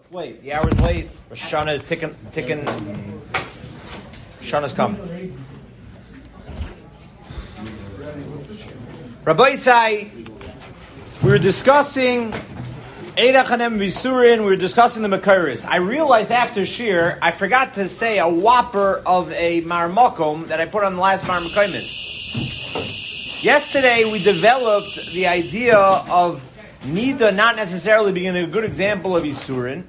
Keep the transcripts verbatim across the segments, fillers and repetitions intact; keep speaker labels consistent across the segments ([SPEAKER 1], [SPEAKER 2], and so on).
[SPEAKER 1] Late. The hour's late. Rosh Hashanah is ticking. Ticking. Rosh Hashanah's coming. Rabbi Isai, we were discussing Eidach Hanem Visurin. We were discussing the Makaris. I realized after Shir, I forgot to say a whopper of a Marmakom that I put on the last Marmakomis. Yesterday, we developed the idea of Nida not necessarily being a good example of Yisurin.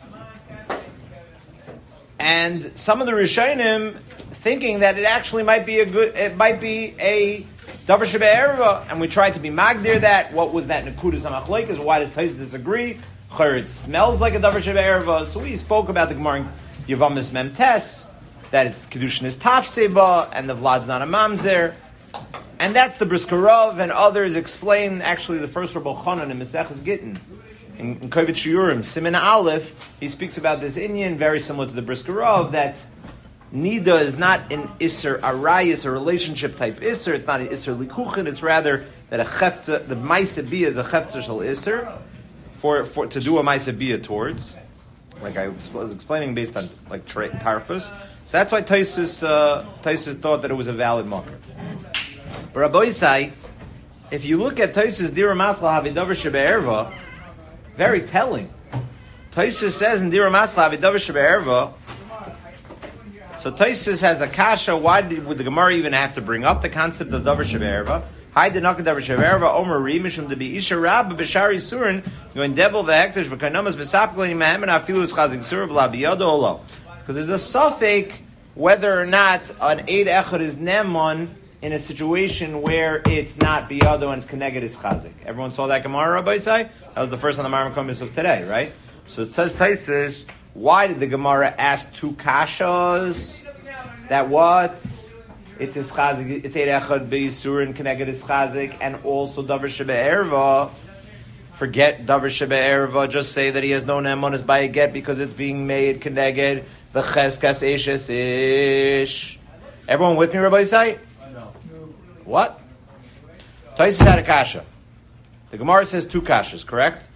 [SPEAKER 1] And some of the Rishonim thinking that it actually might be a good, it might be a Davar Shebe'erva, and we tried to be magdir that. What was that Nekudas HaMachlokes? Why does Tais disagree? It smells like a Davar Shebe'erva. So we spoke about the Gemara in Yavamis Memtes, that it's Kedushin is Tafseba, and the Vlad's not a Mamzer. And that's the Brisker Rav, and others explain, actually the first Rabbi Chanan in Maseches Gittin. In, in Kovet Shiurim, Siman Aleph, he speaks about this Inyan, very similar to the Brisker Rav, that Nida is not an Isser Arayis, a relationship type Isser. It's not an Isser Likuchin. It's rather that a Chefta, the Maisa Bia is a Chefta Shal Isser, for, for, to do a Maisa Bia towards, like I was explaining based on like Tarfus. So that's why Taisus, uh, Taisus thought that it was a valid marker. But Rabbi Isai, if you look at Taisus Dira Masla Havidavar Shebe'erva, very telling. Taisus says in Dira Masla Havidavar Shebe'erva, so Taisus has a kasha. Why did, would the Gemara even have to bring up the concept of Davar Shebe'erva? Hi, the Naka Davar Shebe'erva, Omer Rimishum to be Isha Rabba B'Shari Surin, going Devil V'Hektish V'Kanamas V'Sapklani Mahem and Afilus Chazik Sur V'Labiyado Olo. Because there's a suffix whether or not an Eid Echad is Nemon in a situation where it's not biyado and it's connected is chazik. Everyone saw that Gemara, Rabbi Isai? That was the first on the Marmar Komis of today, right? So it says Taisus, why did the Gemara ask two kashas? That what? It's is chazik, it's eid echad b'yisurin connected is chazik, and also davar shebe'erva. Forget davar shebe'erva, just say that he has no name on his by a get because it's being made connected the cheskas eshes ish. Everyone with me, Rabbi Isai? What? Taisus had a kasha. The Gemara says two kashas, correct?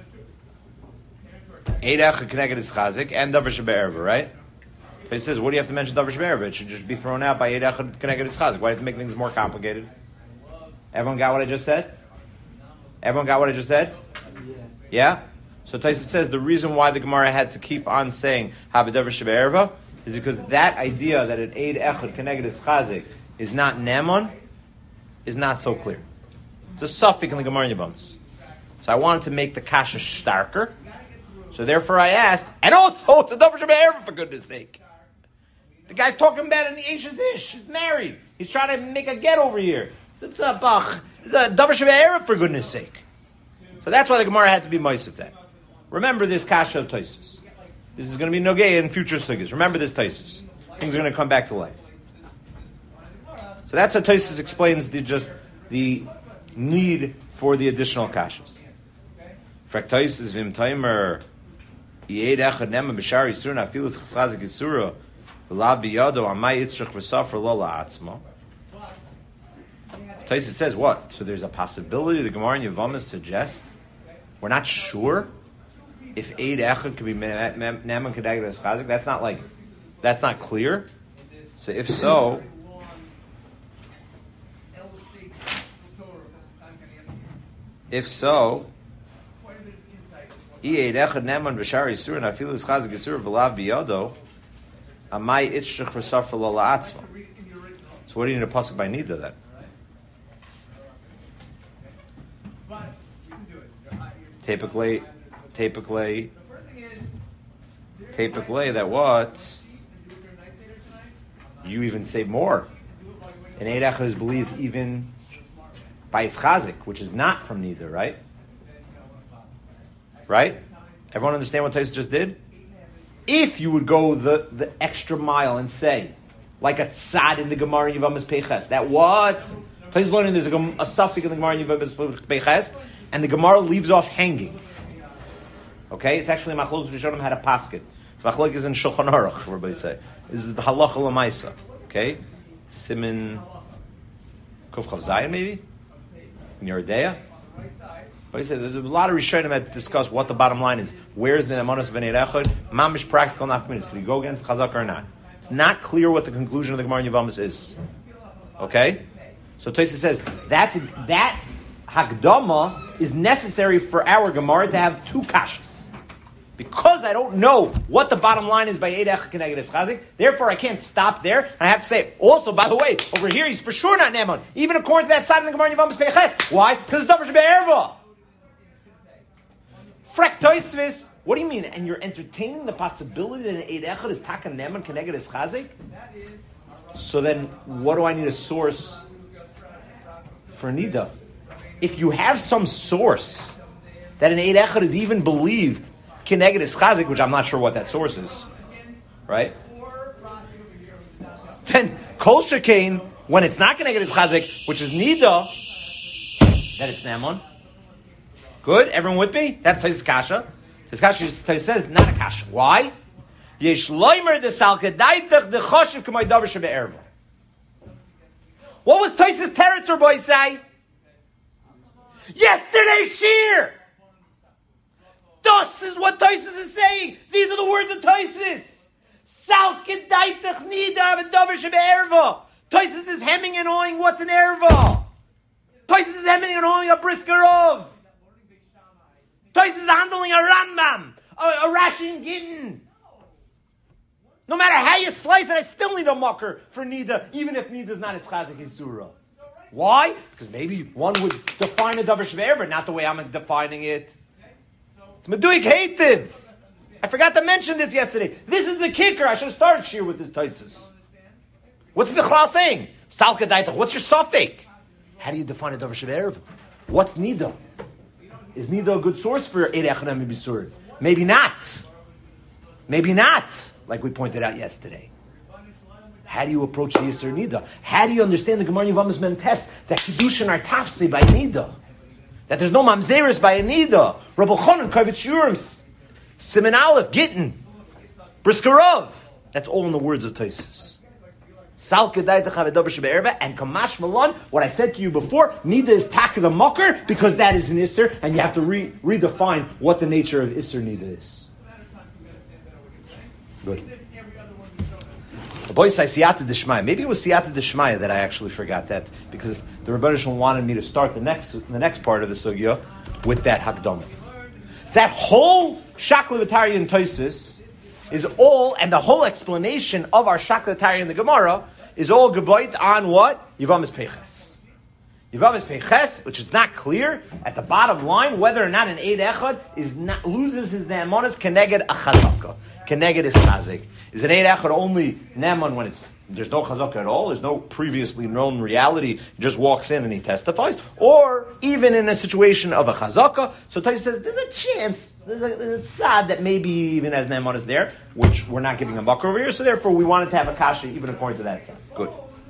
[SPEAKER 1] Eid echad connected is chazik and davar shebe'erva, right? Taisus says, what do you have to mention davar shebe'erva? It should just be thrown out by eid echad connected is chazik. Why do you have to make things more complicated? Everyone got what I just said? Everyone got what I just said? Yeah? So Taisus says the reason why the Gemara had to keep on saying have a davar shebe'erva is because that idea that an eid echad connected is chazik is not nemon is not so clear. It's a suffix in the Gemara Yevamos. So I wanted to make the kasha starker. So therefore I asked, and also it's a davar shebe'erva for goodness sake. The guy's talking about an Isha's ish. He's married. He's trying to make a get over here. It's a bach. It's a davar shebe'erva for goodness sake. So that's why the Gemara had to be moisef that. Remember this kasha of Taisus. This is going to be nogay in future sugyas. Remember this Taisus. Things are going to come back to life. So that's how Taisus explains the just the need for the additional kashas. Frak Taisus vim timer yeid echad nema b'shari surna afilus chazazik yisura v'la biyado amay yitzrach v'safra lo la'atzma. Taisus says what? So there's a possibility the Gemara in Yevamos suggests we're not sure if eid echad could be nema kedaged as chazazik. That's not like that's not clear. So if so. If so, so what do you need a pasuk by nida then? Typically, typically, typically that what? You even say more. And Eid Echad is believed even by his chazik, which is not from neither, right? Right? Everyone understand what Taisus just did? If you would go the, the extra mile and say, like a tzad in the Gemara Yevamos Peiches, that what? Taisus learning there's a, a suffix in the Gemara Yevamos Peiches, and the Gemara leaves off hanging. Okay? It's actually Machlokes Rishonim had a pasket. It's Machlokes in Shulchan Aruch, everybody say. This is the halacha l'maisa. Okay? Siman Kuf Chav Zayin maybe? In your Deya? Like I said, there's a lot of Rishonim that discuss what the bottom line is. Where's the Nemanos of an Eid Echad? Mamish practical nafkamis. Can you go against Chazak or not? It's not clear what the conclusion of the Gemara in Yevamos is. Okay? So Tosfos says, that's, that Hakdama is necessary for our Gemara to have two kashas. Because I don't know what the bottom line is by Eid Echad Keneged Es Chazik, therefore I can't stop there. And I have to say, also, by the way, over here he's for sure not Neman. Even according to that side of the Gemara in Yevamos Peiches. Why? Because it's Davar Shebe'erva. Frek Tosfos, what do you mean? And you're entertaining the possibility that an Eid Echad is Taka Neman Keneged Es Chazik? So then, what do I need a source for Nida? If you have some source that an Eid Echad is even believed Keneged Es Chazik, which I'm not sure what that source is, right? Then Kol Shekain, when it's not Keneged Es Chazik, which is Nida, that it's Neman. Good? Everyone with me? That's Tosfos Kasha. Tosfos Kasha says not a Kasha. Why? Yesh loimer de salkedaitach de choshev k'may davar shebe'erva. What was Tosfos Teretz boy say? Yesterday shir. This is what Tosfos is saying. These are the words of Tosfos. Salkedaitach nida of davar shebe'erva. Tosfos is hemming and hawing what's an erva. Tosfos is hemming and hawing a brisker of. Tosfos is handling a Rambam, a, a Rashi and Gittin. No matter how you slice it, I still need a mucker for Nida, even if Nida is not as chazik as Surah. Why? Because maybe one would define a Davar Shve'er, but not the way I'm defining it. It's Meduik Heitiv. I forgot to mention this yesterday. This is the kicker. I should have started shir with this Tosfos. What's Bichlal saying? Salka Daitach. What's your suffix? How do you define a Davar Shve'er? What's Nida? Is Nida a good source for Eid Echad and Bisur? Maybe not. Maybe not, like we pointed out yesterday. How do you approach the Yisur Nida? How do you understand the Gemara Yevamos Mentes that Kiddushin are tafsi by Nida? That there's no Mamzeris by a Nida? Rabbi Chonon, Kavitz Shurim, Siman Aleph, Gittin, Briskerov. That's all in the words of Tosfos. And Kamash Malon, what I said to you before, Nida is Taka the Mocker, because that is an Isser, and you have to re- redefine what the nature of Isser Nida is. Good. The boy says Siyata Deshmaya. Maybe it was Siyata Deshmaya that I actually forgot that, because the Rebbeinu Shalom wanted me to start the next the next part of the Sugya with that Hakdama. That whole Shakla V'Tari and Tosfos is all, and the whole explanation of our Shakla V'Tari in the Gemara is all geboit on what? Yevamos Peiches. Yevamos Peiches, which is not clear at the bottom line whether or not an Eid Echad is not, loses his Ne'amonis Keneged a Chazaka. Keneged is Chazik. Is an Eid Echad only Ne'amon when it's there's no Chazaka at all, there's no previously known reality, he just walks in and he testifies, or even in a situation of a Chazaka, so Tosfos says there's a chance, there's a, there's a tzad that maybe even as Ne'amon is there, which we're not giving a mucker over here, so therefore we wanted to have a kasha even according to that tzad. Good.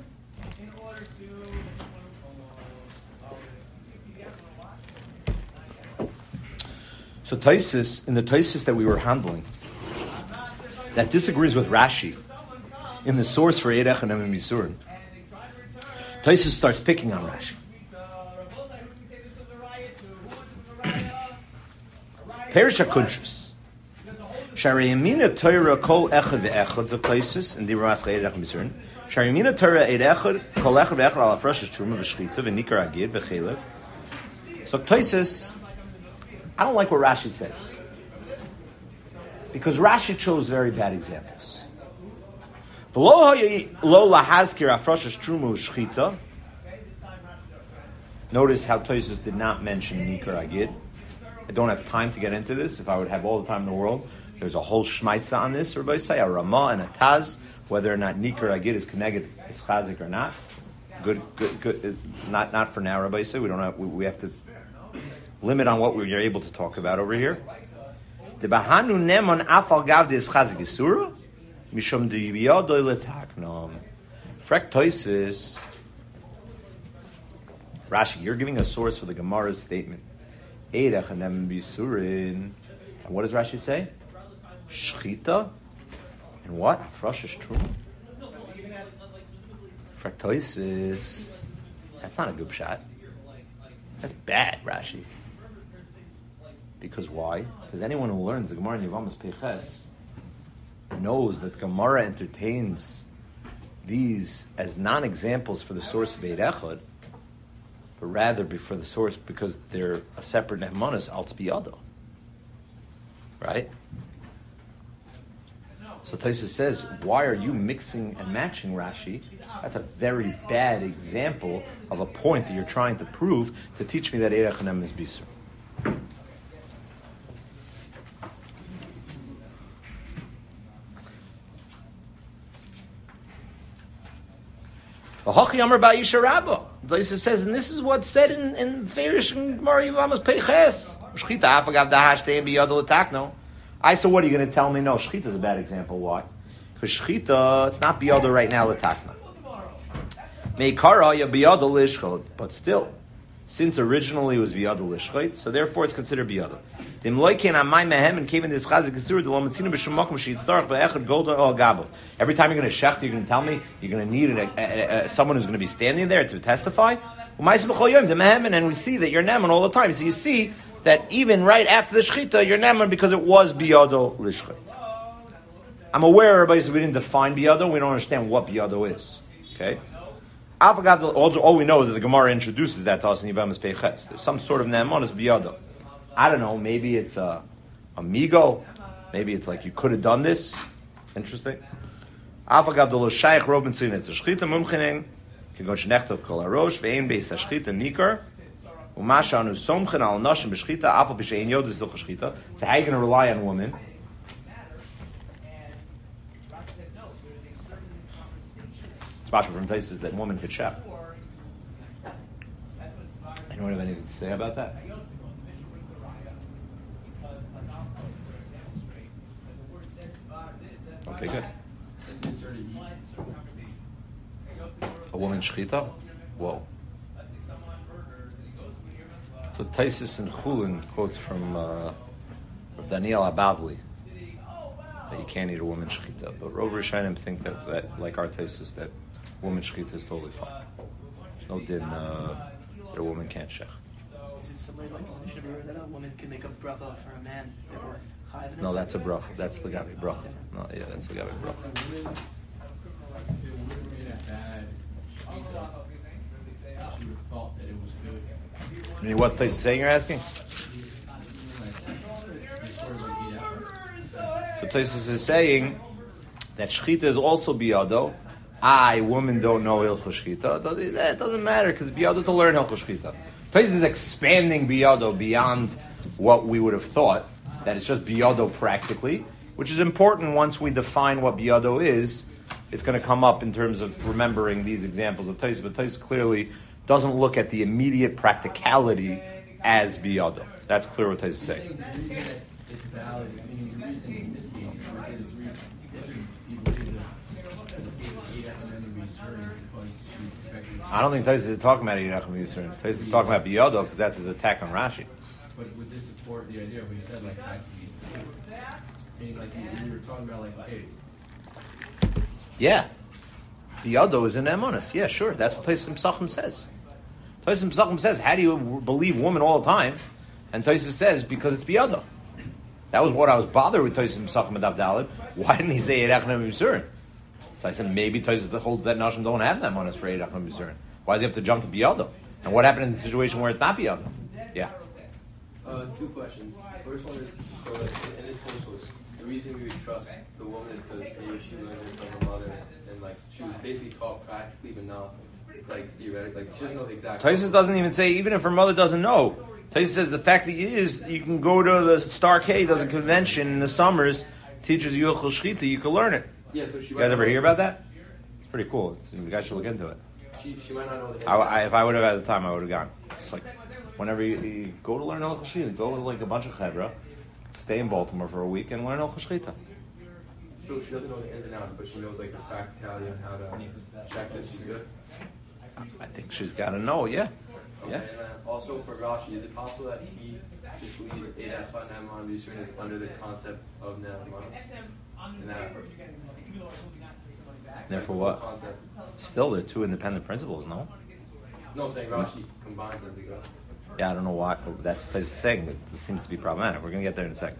[SPEAKER 1] So Tosfos, in the Tosfos that we were handling, that disagrees with Rashi in the source for Eid Echad and Misurin, Tosfos starts picking on Rashi. Perish HaKuntrus. Shari Yamina Torah Kol Echad Ve'echad of Tosfos in the Ramas Eid Echad Misurin. Shari Yamina Torah Eid Echad Kol Echad Ve'echad Al Afresh Truma V'Shchita V'Nikar Agid V'Chelev. So Tosfos, I don't like what Rashi says, because Rashi chose very bad examples. Notice how Tosfos did not mention Nikar Agid. I don't have time to get into this. If I would have all the time in the world, there's a whole shmaitza on this. Everybody say a Ramah and a Taz, whether or not Nikar Agid is connected, is chazik or not. Good, good, good. Not, not for now. Everybody say we don't have. We, we have to limit on what we are able to talk about over here. The bahanu nemon afal gav is chazik isura. Mishum de yiyadoi letaknom. Frek Tosfos. Rashi, you're giving a source for the Gemara's statement. Eid Echad and Bisurin. And what does Rashi say? Shchita. And what? Afresh Truma. Frek Tosfos. That's not a good shot. That's bad, Rashi. Because why? Because anyone who learns the Gemara in Yevamos Peiches knows that Gemara entertains these as non-examples for the source of Eid Echad, but rather for the source because they're a separate nehmanas al tzbiyado. Right? So Tosfos says, why are you mixing and matching Rashi? That's a very bad example of a point that you're trying to prove to teach me that Eid Echad is Bisur. Tosfos says, and this is what's said in in Ferish and Gemara Yevamos Peiches. Shchita afagav dahashtein biyadol letakno. I said, what are you going to tell me? No, shchita is a bad example. Why? Because shchita, it's not biyadol right now letakna. Meikara ya biyadol lishchot, but still, since originally it was biyadol lishchot, so therefore it's considered biyadol. Dim loiken amay mehem and came in this chazik gesur the lomatzina b'shemakom sheyitzdarach be'echad golda o gabov. Every time you're going to shecht, you're going to tell me you're going to need a, a, a, someone who's going to be standing there to testify. And we see that you're neman all the time. So you see that even right after the shechita, you're neman because it was biyado lishchot. I'm aware everybody says we didn't define biyado. We don't understand what biyado is. Okay. All, all we know is that the Gemara introduces that to us in Yevamos Peiches. There's some sort of neman is biyado. I don't know, maybe it's a amigo, maybe it's like you could have done this. Interesting. Afagav the lo shaykh rov mitzvin it's a shchita mumchinen can go shnechtov kol harosh ve'ein beis hashchita nikar u'masha anu somchen al nashim b'shchita afal b'shein yod is shchita. So how are you going to rely on women? It's partial from places that women could shech. Anyone have anything to say about that? Okay, good. A woman shchita? Whoa. So Tosfos and Chulin quotes from, uh, from Daniel Abavli that you can't eat a woman shchita. But Rov Rishonim think that, that, like our Tosfos, that woman shchita is totally fine. There's no din uh, that a woman can't shech.
[SPEAKER 2] Is it similar like the Mishnah Berurah that a woman can make a bracha for a man? They're both chayiv in it?
[SPEAKER 1] No, that's a bracha. That's the gabi bracha. No, yeah, that's the gabi bracha.
[SPEAKER 3] If a woman made a bad shchita, she would have thought that it was good.
[SPEAKER 1] I mean, what's Tosfos saying you're asking? So Tosfos is saying that shchita is also biyado. I, women don't know hilchos shchita. That doesn't matter because biyado to learn hilchos shchita. Tosfos is expanding biyado beyond what we would have thought, that it's just biyado practically, which is important once we define what biyado is. It's going to come up in terms of remembering these examples of Tosfos, but Tosfos clearly doesn't look at the immediate practicality as biyado. That's clear what Tosfos is saying.
[SPEAKER 3] The reason that it's valid, meaning the reason in this case, we say that the reason this would people did the case of Eid Echad and Yisur because she expected.
[SPEAKER 1] I don't think Tosfos is talking about Eid Echad and Yisur. Tosfos is talking about biyado because that's his attack on Rashi.
[SPEAKER 3] But would this support the idea we said like I meaning like you, you were talking about like okay.
[SPEAKER 1] Yeah. Biyado is an emunas. Yeah, sure. That's what Tosfos Pesachim says. Tosfos Pesachim says, how do you believe women all the time? And Tosfos says, because it's biyado. That was what I was bothered with Tosfos Pesachim Adav Daled. Why didn't he say Eid Echad and Yisur? So I said, maybe Tosfos holds that Nashim don't have that emunas for Eid Echad and Yisur. Why does he have to jump to biyado? And what happened in the situation where it's not biyado? Yeah.
[SPEAKER 4] Uh, two questions. The first one is, so like, in the Tosfos, the reason we would trust the woman is because maybe she learned it from her mother, and like she was basically taught practically, but not like theoretically. Like she doesn't know the exact.
[SPEAKER 1] Tosfos doesn't even say, even if her mother doesn't know. Tosfos says the fact that he is, you can go to the Star K, does a convention in the summers, teaches you Hilchos Shchita, you can learn it.
[SPEAKER 4] Yeah, so she.
[SPEAKER 1] You guys ever hear about that? It's pretty cool. You guys should look into it.
[SPEAKER 4] She, she might not know the.
[SPEAKER 1] I, I, if I would have had the time, I would have gone. It's like whenever you, you go to learn Hilchos Shchita, go to like a bunch of chevra, stay in Baltimore for a week and learn Hilchos Shchita.
[SPEAKER 4] So she doesn't know the ins and outs, but she knows like the practicality on how to check that she's good.
[SPEAKER 1] I think she's got to know, yeah.
[SPEAKER 4] Okay,
[SPEAKER 1] Yeah.
[SPEAKER 4] and then also for Rashi, is it possible that he just believes Eid Echad and Ne'eman Yisur is under the concept of Ne'eman? And that,
[SPEAKER 1] Therefore what?
[SPEAKER 4] Concept.
[SPEAKER 1] Still, they're two independent principles, no?
[SPEAKER 4] No, I'm saying Rashi combines them together.
[SPEAKER 1] Yeah, I don't know why. Oh, that's what he's saying. It, it seems to be problematic. We're going to get there in a second.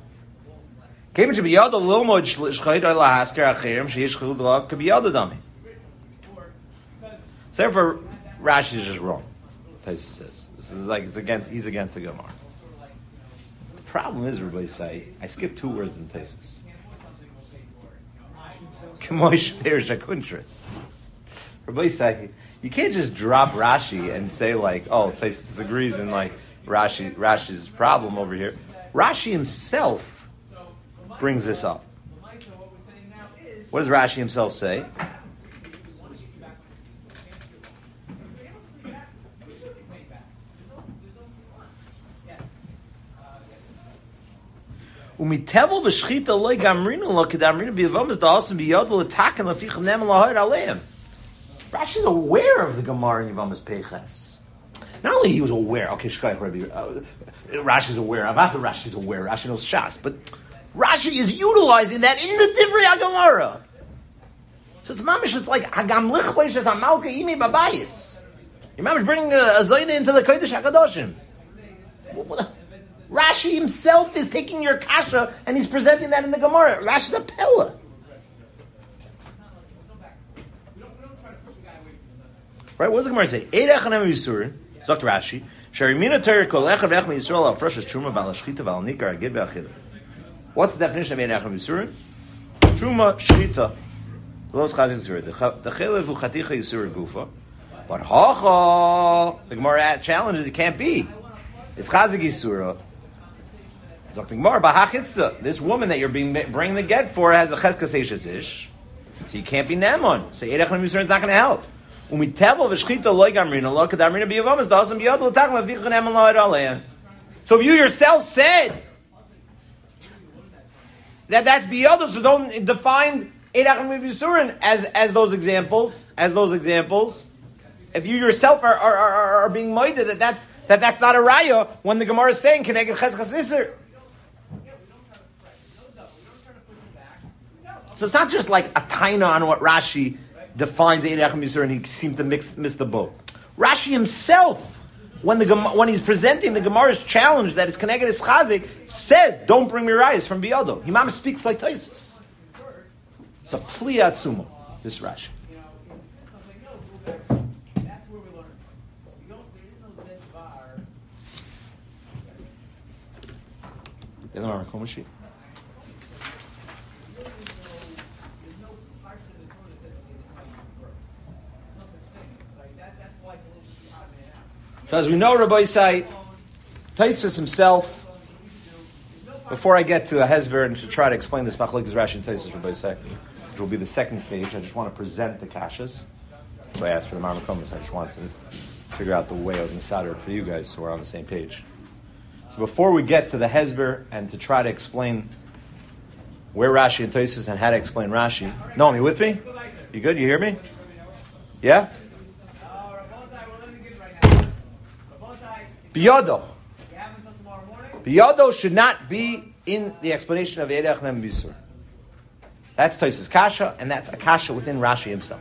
[SPEAKER 1] So therefore, Rashi is just wrong. Taisus says this is like it's against. He's against the Gemara. The problem is, everybody say, I skipped two words in Taisus. Kemoish Peir Shakuntris. Everybody say you can't just drop Rashi and say like, oh, Taisus disagrees and like Rashi Rashi's problem over here. Rashi himself brings this up. What does Rashi himself say? Umitevel v'shchita loy gamrinu lo kedamrinu b'yavamas da'asim b'yodel l'taken l'fichem nem l'ahayr aleim. Rashi's aware of the Gemara in Yavamas Peiches. Not only he was aware, okay, Shkai, uh, Rashi's aware, Avata Rashi's aware, Rashi knows Shas, but Rashi is utilizing that in the Divrei HaGemara. So it's mamish, it's like, Hagam lichleish es amalka imi babayis. You mamish bringing a, a Zayna into the Kodesh HaKadoshim. Rashi himself is taking your kasha and he's presenting that in the Gemara. Rashi's a pella. Right? What does the Gemara say? Eidach hanem yisurin. Zok Rashi. Sharimina teir kol echad v'ech mi-Yisrael al freshas truma v'al shchita v'al nikar agid v'achid. What's the definition of Eidach hanem yisurin? Truma shchita. Los chazik yisurin. The chelev u'chaticha yisurin gufa. But hacha, the Gemara challenges it can't be. It's chazik yisura. Zok the Gemara b'hachitza. This woman that you're being bringing the get for has a cheskas eishes ish. So you can't be Naamon. So Eidach hanem yisurin is not going to help. So if you yourself said that that's biyado, so don't define Eidach Yisurin as as those examples, as those examples. If you yourself are are, are, are being moided that that's that that's not a raya when the Gemara is saying Keneged Cheskas Iser. So it's not just like a taina on what Rashi defines Eidach Yisurin, and he seemed to mix, miss the boat. Rashi himself, when the when he's presenting the Gemara's challenge that it's Keneged is Chazik, says, "Don't bring me rayas from Biyado." Himam speaks like Taisus. So Pli Atzuma, this Rashi. So as we know, Rabbi Isai, Taisvis himself, before I get to a Hezber and to try to explain this Machlokes Rashi and Taisvis, Rabbi Isai, which will be the second stage, I just want to present the Kashas. So I asked for the Marmakomas, I just wanted to figure out the way I was going to solder it for you guys so we're on the same page. So before we get to the Hezber and to try to explain where Rashi and Taisvis and how to explain Rashi, Noam, you with me? You good? You hear me? Yeah? Biyado. Biyado should not be in the explanation of Eidach hanem yisurin. That's Tosfos Kasha, and that's a Kasha within Rashi himself.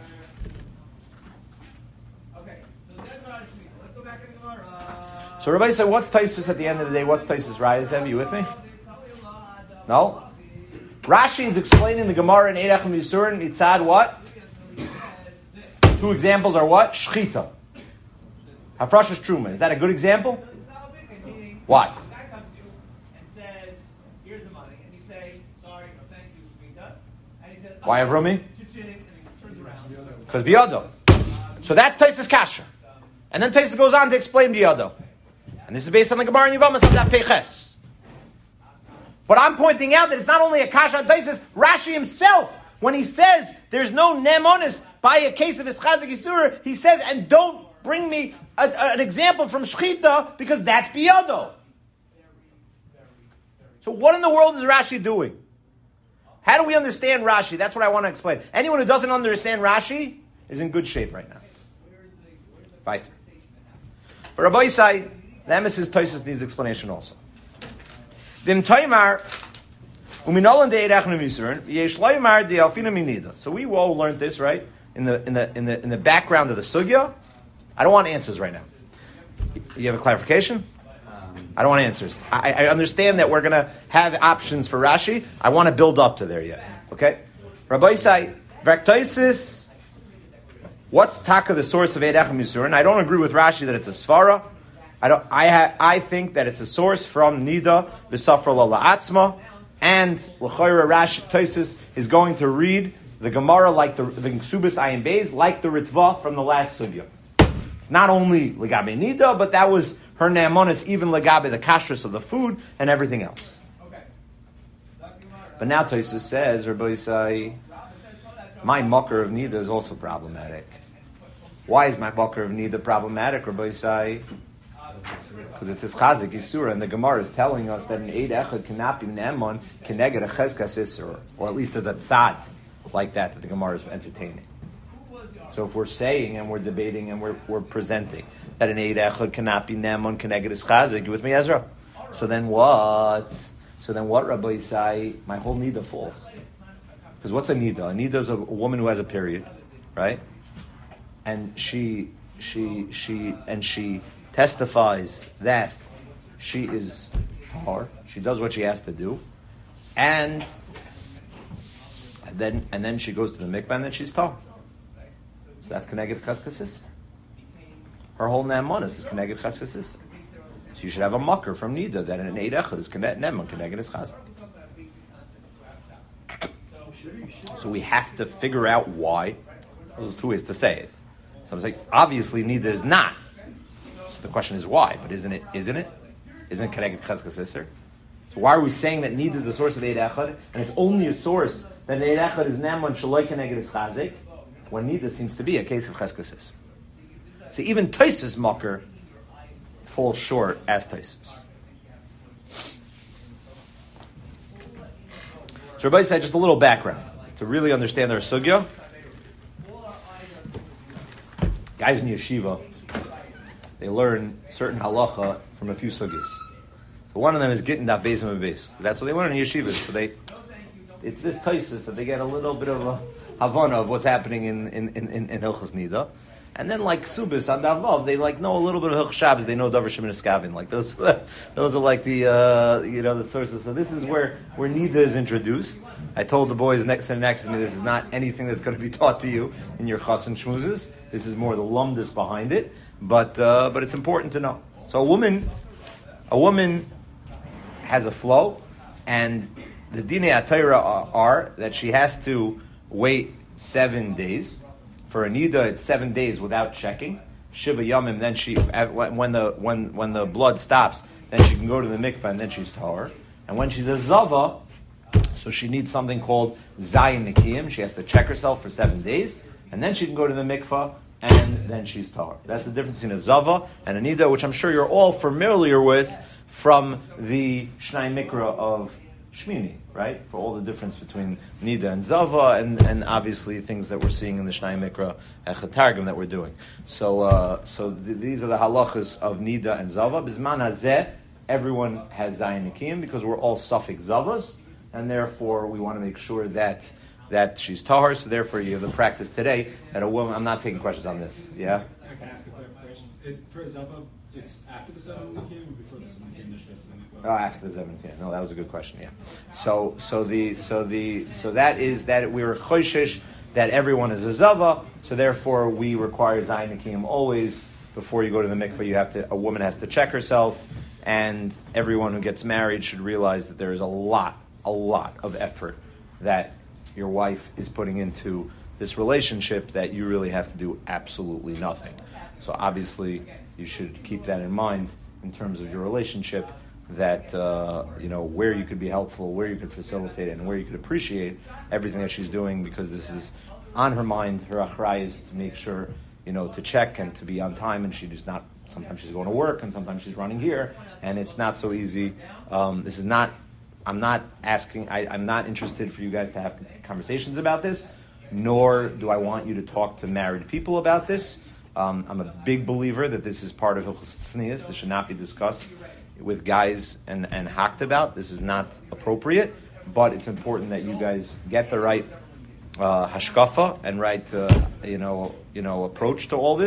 [SPEAKER 5] Okay, so that's what I was thinking. Let's go back in the Gemara.
[SPEAKER 1] So everybody said, what's Tosfos at the end of the day? What's Tosfos Raya? Are you with me? No? Rashi is explaining the Gemara in Eidach hanem yisurin. Itzad what? Two examples are what? Shchita. Hafrashas Truma. Is that a good example? Why?
[SPEAKER 5] The guy comes to you and says, here's the money. And you say, sorry, no thank you, Shmita. And he says,
[SPEAKER 1] why Avrami?
[SPEAKER 5] And he turns around.
[SPEAKER 1] Because Biyado. So that's Tosfos Kasha. And then Tosfos goes on to explain Biyado. And this is based on the Gemara in Yavamas of that Peiches. But I'm pointing out that it's not only a Kasha on Tosfos, Rashi himself, when he says there's no Nemonis by a case of Ischazik Yisur, he says, and don't bring me a, a, an example from Shchita because that's Biyado. So what in the world is Rashi doing? How do we understand Rashi? That's what I want to explain. Anyone who doesn't understand Rashi is in good shape right now. Right. But Rabbi Isai, the emesis Tosfos needs explanation also. Dim Toimar, Uminolan de Eidach hanem yisurin, Yesh Loimar de Alfina Minida. So we all learned this, right? In the in the in the in the background of the sugya. I don't want answers right now. You have a clarification? I don't want answers. I, I understand that we're going to have options for Rashi. I want to build up to there yet. Okay? Rabbi Isai, Vraktoisis, what's Taka, the source of Eid Echad Misurin? I don't agree with Rashi that it's a Svara. I don't. I ha, I think that it's a source from Nida, B'Safra Lala Atzma, and L'chayra Rashi Toisis is going to read the Gemara like the, the Ksubis Ayin Beis, like the Ritva from the last Sugya. It's not only Legabe Nida, but that was her Ne'amonis, even Legabe, the kashrus of the food, and everything else. But now Tosis says, Rabbi Yisai, my mucker of Nida is also problematic. Why is my mucker of Nida problematic, Rabbi Yisai? Because it's his chazik Yisura, and the Gemara is telling us that an Eid Echad cannot be Ne'emon, Keneged a Cheskas Yisur, or at least there's a tzad like that that the Gemara is entertaining. So if we're saying and we're debating and we're we're presenting that an Eid Echad cannot be Ne'emon, Keneged is chazik, you with me, Ezra? So then what? So then what, Rabbi Yisai? My whole Nida falls. Because what's a Nida? A Nida is a woman who has a period, right? And she, she, she, and she testifies that she is tahor. She does what she has to do, and, and then and then she goes to the mikvah, and then she's tahor. So that's Keneged Chaskasis. Her whole Ne'emonis is Keneged Chaskasis. So you should have a mucker from Nida that an Eid Echad is Ne'emon, Keneged is Chazik. So we have to figure out why. There's two ways to say it. So I'm saying, obviously Nida is not. So the question is why, but isn't it? Isn't it? Isn't it Keneged Chaskasis? So why are we saying that Nida is the source of Eid Echad, and it's only a source that Eid Echad is Ne'emon, Shaloi Keneged is Chazik, when Nida seems to be a case of Chaskasis? So even Tosis mucker falls short as Tosis. So Rabbi said just a little background to really understand their sugya. Guys in yeshiva, they learn certain halacha from a few sugyas. So one of them is getting that base and base. That's what they learn in yeshivas. So they, it's this Tosis that they get a little bit of a havana of what's happening in in in, in Hilchos Nida. And then, like Subis on Davav, they like know a little bit of Hilch Shabbos. They know Davar Shemin Eskavin. Like those, those are like the uh, you know the sources. So this is where where Nida is introduced. I told the boys next to next to me, this is not anything that's going to be taught to you in your chas and shmuzes. This is more the lumdus behind it, but uh, but it's important to know. So a woman, a woman has a flow, and the dinei atayra are, are that she has to wait seven days. For a nida, it's seven days without checking. Shiva yamim. Then she, when the when when the blood stops, then she can go to the mikveh, and then she's tahor. And when she's a zava, so she needs something called zayin nikiyim. She has to check herself for seven days, and then she can go to the mikveh, and then she's tahor. That's the difference between a zava and a nida, which I'm sure you're all familiar with from the Shnai Mikra of Shmini, right? For all the difference between Nida and Zava, and, and obviously things that we're seeing in the Shnai Mikra Echad Targum that we're doing. So, uh, so th- these are the halachas of Nida and Zava. Bizman hazeh, everyone has Zayin Nikiyim because we're all suffix Zavas, and therefore we want to make sure that that she's tahor. So therefore, you have the practice today that a woman. I'm not taking questions on this. Yeah.
[SPEAKER 6] I can ask a clarification. It, for Zava, it's after the seven Nikiyim or before the seven Nikiyim?
[SPEAKER 1] Oh, after the seventh, yeah. No, that was a good question. Yeah. So, so the, so the, so that is that we were choishish that everyone is a zava. So therefore, we require zayin nikiyim always before you go to the mikveh. You have to. A woman has to check herself, and everyone who gets married should realize that there is a lot, a lot of effort that your wife is putting into this relationship that you really have to do absolutely nothing. So obviously, you should keep that in mind in terms of your relationship. That uh, you know where you could be helpful, where you could facilitate it, and where you could appreciate everything that she's doing, because this is on her mind. Her achrayus is to make sure, you know, to check and to be on time, and she does not. Sometimes she's going to work, and sometimes she's running here, and it's not so easy. Um, this is not. I'm not asking. I, I'm not interested for you guys to have conversations about this, nor do I want you to talk to married people about this. Um, I'm a big believer that this is part of Hilchos Tznius. This should not be discussed with guys and, and hacked about. This is not appropriate, but it's important that you guys get the right uh, hashkafa and right uh, you know you know approach to all this,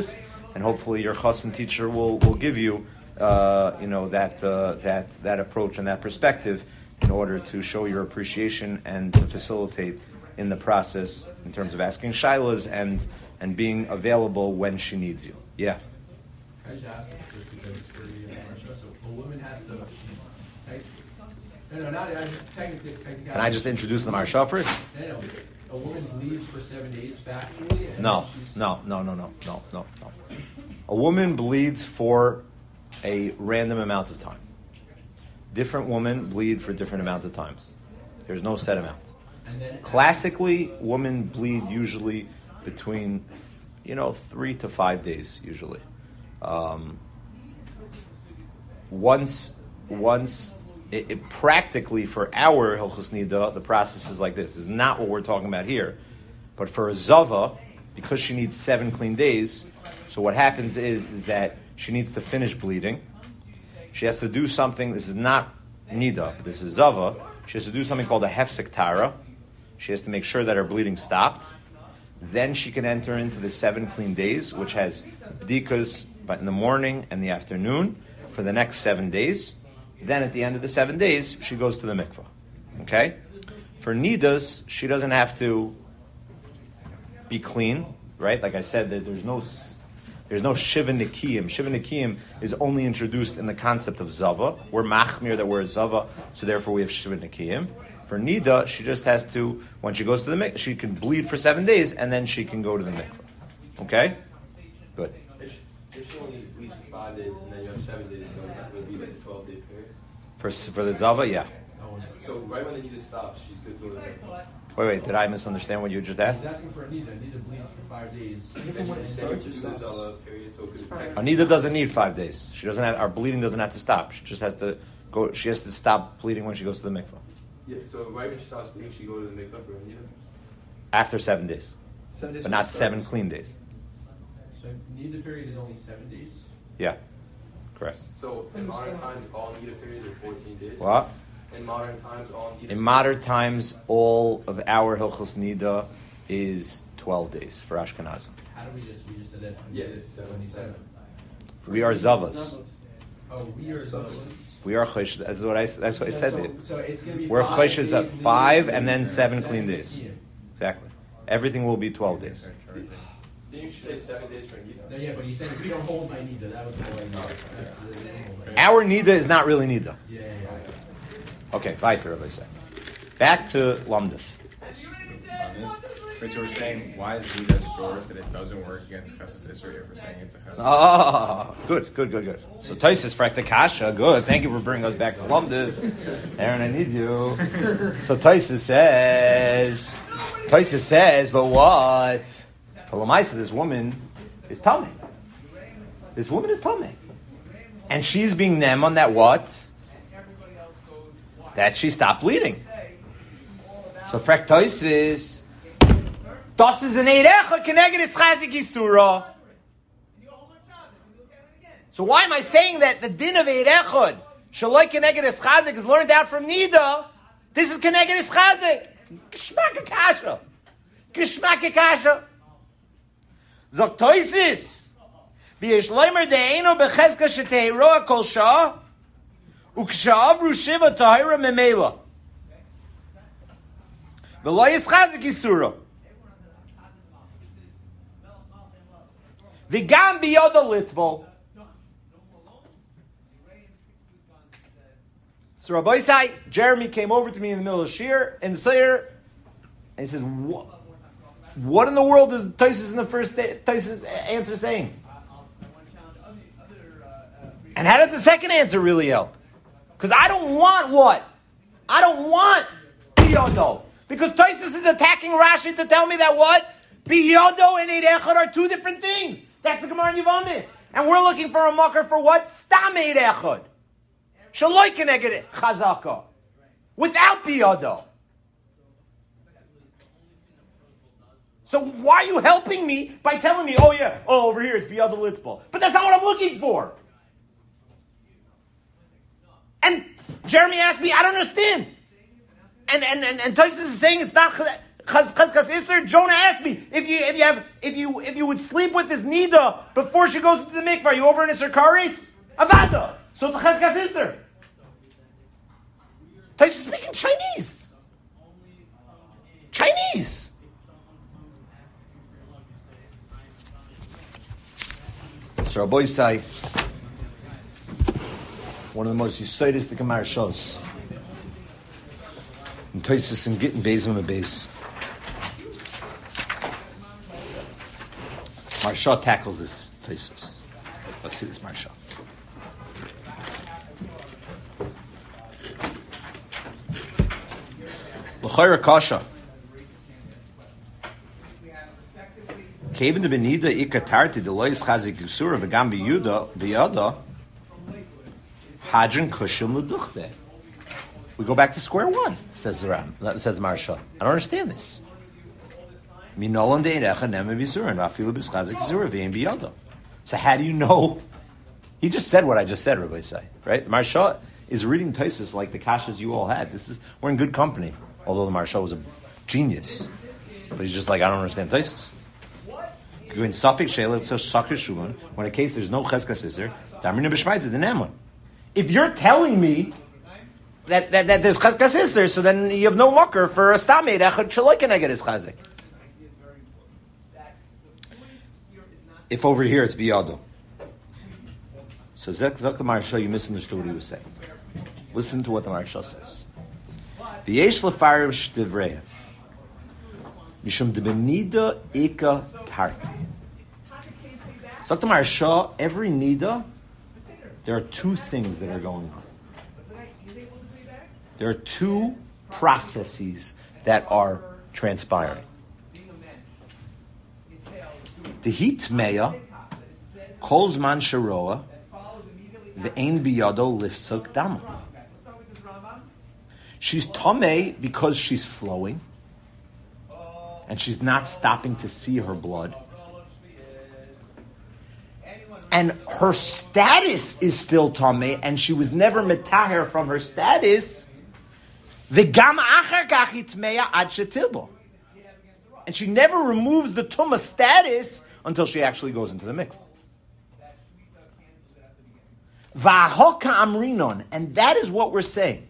[SPEAKER 1] and hopefully your chassan teacher will, will give you, uh, you know, that uh, that that approach and that perspective in order to show your appreciation and to facilitate in the process in terms of asking shilas and and being available when she needs you. Yeah.
[SPEAKER 3] I just asked just because for the uh, so a woman has to. Like, no, no, not I just technically. technically
[SPEAKER 1] Can I just introduce the Maharsha first?
[SPEAKER 3] No, no. A woman bleeds for seven days factually. And
[SPEAKER 1] No,
[SPEAKER 3] she's,
[SPEAKER 1] no, no, no, no, no, no, no. A woman bleeds for a random amount of time. Different women bleed for different amount of times. There's no set amount.
[SPEAKER 3] And then
[SPEAKER 1] Classically, women bleed usually between, you know, three to five days usually. Um, once, once, it, it practically for our Hilchos Nida, the process is like this. This is not what we're talking about here. But for a Zava, because she needs seven clean days, so what happens is, is that she needs to finish bleeding. She has to do something, this is not Nida, this is Zava. She has to do something called a Hefsek Tara. She has to make sure that her bleeding stopped. Then she can enter into the seven clean days, which has bdikas but in the morning and the afternoon for the next seven days. Then at the end of the seven days, she goes to the mikvah. Okay? For nidas, she doesn't have to be clean, right? Like I said, that there's no there's no shiva nikiyim. Shiva nikiyim is only introduced in the concept of zava. We're machmir that we're zava, so therefore we have shiva nikiyim. For nida, she just has to, when she goes to the mikvah, she can bleed for seven days, and then she can go to the mikvah. Okay? Good.
[SPEAKER 4] If she, if she only bleeds for five days and then you have seven days, so that would be like a twelve day period.
[SPEAKER 1] For, for the zava, yeah.
[SPEAKER 4] So right when the need to stop, she's good to go to the mikvah.
[SPEAKER 1] Wait, wait, did I misunderstand what you just asked?
[SPEAKER 3] He's asking for Anita. Anita bleeds for five days.
[SPEAKER 4] Then you then you do the zala period, so it could
[SPEAKER 1] Anita doesn't need five days. She doesn't have, our bleeding doesn't have to stop. She just has to go, she has to stop bleeding when she goes to the mikvah.
[SPEAKER 4] Yeah, so right when she stops bleeding, she go to the mikvah for Anita?
[SPEAKER 1] After seven days.
[SPEAKER 2] Seven days
[SPEAKER 1] But not seven clean days.
[SPEAKER 3] So Anita period is only seven days.
[SPEAKER 1] Yeah. Correct.
[SPEAKER 4] So in modern times, all Anita periods are fourteen days?
[SPEAKER 1] What?
[SPEAKER 4] In modern times, all Anita
[SPEAKER 1] In modern times, all of our Hilchos Nida is twelve days for Ashkenazim.
[SPEAKER 3] How do we just, we just said that?
[SPEAKER 4] Yeah, it's seven, seven.
[SPEAKER 1] We are Zavas.
[SPEAKER 3] Oh, we are Zavas.
[SPEAKER 1] We are Chosh. That's what I, that's what I said.
[SPEAKER 3] So, so it's going to be
[SPEAKER 1] We're
[SPEAKER 3] five
[SPEAKER 1] Choshes
[SPEAKER 3] days
[SPEAKER 1] at
[SPEAKER 3] clean
[SPEAKER 1] five and then seven
[SPEAKER 3] seven
[SPEAKER 1] clean days.
[SPEAKER 3] clean.
[SPEAKER 1] Exactly. Everything will be twelve days.
[SPEAKER 4] Didn't you say seven days for Anita?
[SPEAKER 3] No, yeah, but he said if we don't hold my Nida, that was the whole idea. That's the, the, the,
[SPEAKER 1] Our Nida is not really Nida.
[SPEAKER 3] yeah, yeah, yeah.
[SPEAKER 1] Okay, weiter, as I say. Back to Lamdas.
[SPEAKER 7] On this, but you were saying, why is Buddha's source that it doesn't work against Chesed Isra if we're saying it's a Chesed?
[SPEAKER 1] Oh, good, good, good, good. So Taisus Frakta Kasha, good. Thank you for bringing us back to Lamdas. Aaron, I need you. So Taisus says, Taisus says, but what? Palamaisa, this woman is Tameh. This woman is Tameh. And she's being nem on that what? That she stopped bleeding. So Fraktoisis, das is an Eirecha keneged is Chazik Yisura. So why am I saying that the din of Eirechad, Shaloi keneged is Chazik, is learned out from Nida? This is keneged is Chazik. Geshmak Kasha. Geshmak Kasha. Zoktoisis. V'yesh leimer de'eno bechezka sheteiroa kol shah. Uksha'avru shiva tahira memela. V'lo yischazik yisura. V'gam biyoda litvo. So Rabbi Isai, Jeremy came over to me in the middle of Shir, in the Seir, and he says, what, what in the world is Taisus in the first day, Taisus answer saying? And how does the second answer really help? Because I don't want what? I don't want biyodo. Because Taisus is attacking Rashi to tell me that what? Biyodo and Eirechad are two different things. That's the Gemara in Yevamis. And we're looking for a marker for what? Stam Eirechad. Shaloi keneged chazaka. Without biyodo. So why are you helping me by telling me, oh yeah, oh over here it's biyodo litbol. But that's not what I'm looking for. And Jeremy asked me, I don't understand. And and and, and Taisus is saying it's not cheskas iser? Jonah asked me if you if you have if you if you would sleep with this nida before she goes into the mikvah. Are you over in iser kares? Avada. So it's a cheskas iser. Taisus speaking Chinese. Chinese. So our boys say one of the most yisoidistic Gemara shows. And Taisus and Gittin Beis on the base. Marsha tackles this Taisus. Let's see this Marsha. L'chayra kasha. Kevin de benida ikatarti de lois chazik usura v'gam biyuda biyada hadron kushim l'duchte. We go back to square one, says the Ram, says Marsha. I don't understand this. Minolan de'erecha nema b'zura v'afilu b'schazik zura v'ein biyada. So how do you know? He just said what I just said, Rabbi say, right? Marsha is reading Taisus like the kashas you all had. This is we're in good company. Although the Marsha was a genius, but he's just like, I don't understand Taisus. When a case there's no cheskas iser, if you're telling me that, that, that there's cheskas iser, so then you have no mucker for a stamid echad shaloy keneged is chazik. If over here it's biyado, so zek zek the Marsha, you misunderstood what he was saying. Listen to what the Marsha says. V'yesh lefarim shtevreya mishum debenida ika tarti. So Doctor Marsha, every nida, there are two things that are going on. There are two processes that are transpiring. The heat meya calls man sharoa v'ein biyado lifsuk dama. She's tamei because she's flowing, and she's not stopping to see her blood. And her status is still tamei, and she was never metaher from her status. V'gam acher kach hitmeya ad shetilbo. And she never removes the tumah status until she actually goes into the mikveh. V'ahoka amrinon, and that is what we're saying.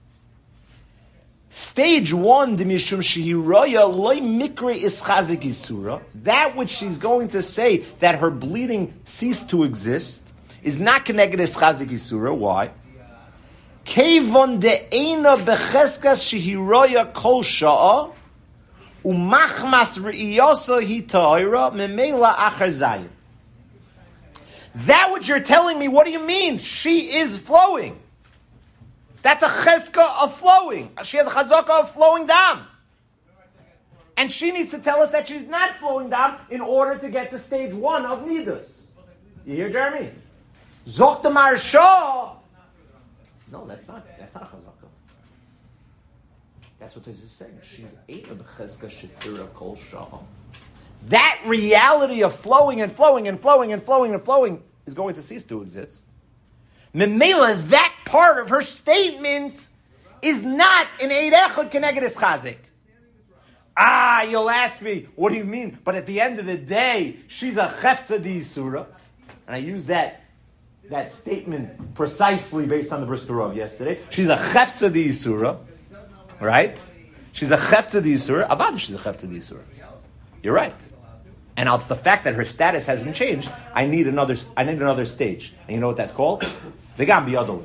[SPEAKER 1] Stage one, the mishum shehiroya loy mikre ischazik isura. That which she's going to say that her bleeding ceased to exist is not connected to ischazik isura. Why? Kevon de'ena becheskas shehiroya kol sha'a umachmas re'iyasa hita'ira memela achar zayin. That which you're telling me, what do you mean? She is flowing. That's a cheska of flowing. She has a chazaka of flowing dam. And she needs to tell us that she's not flowing dam in order to get to stage one of nidus. You hear, Jeremy? Zok the Marsha. No, that's not. That's not a chazaka. That's what this is saying. She's eight of the cheska shetira kol shah. That reality of flowing and flowing and flowing and flowing and flowing is going to cease to exist. Memela, that part of her statement is not an Eid Echad Keneged Chazik. Ah, you'll ask me, what do you mean? But at the end of the day, she's a Chefza di Surah. And I used that, that statement precisely based on the Briskerov yesterday. She's a Chefza di Surah. Right? She's a Chefza di Surah. Avada, she's a Chefza di Surah. You're right. And it's the fact that her status hasn't changed. I need another. I need another stage. And you know what that's called? V'gam biyado.